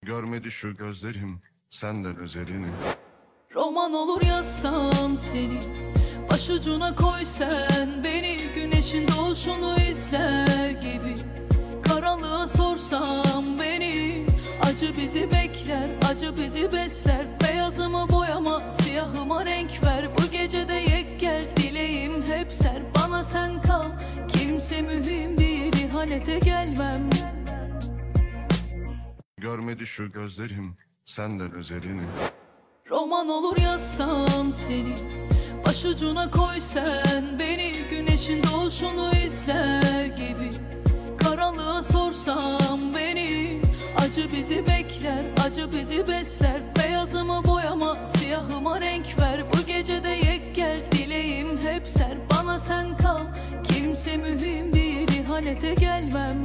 Görmedi şu gözlerim senden özelini. Roman olur yazsam seni, başucuna koy sen beni, güneşin doğuşunu izler gibi. Karanlığa sorsam beni, acı bizi bekler, acı bizi besler. Beyazımı boyama, siyahıma renk ver. Bu gecede yek gel, dileğim hep ser. Bana sen kal, kimse mühim değil, ihanete gelmem. Görmedi şu gözlerim senden özelini. Roman olur yazsam seni, başucuna koy sen beni, güneşin doğuşunu izler gibi. Karanlığa sorsam beni, acı bizi bekler, acı bizi besler. Beyazımı boyama, siyahıma renk ver. Bu gecede yek gel, dileğim hep ser. Bana sen kal, kimse mühim değil, ihanete gelmem.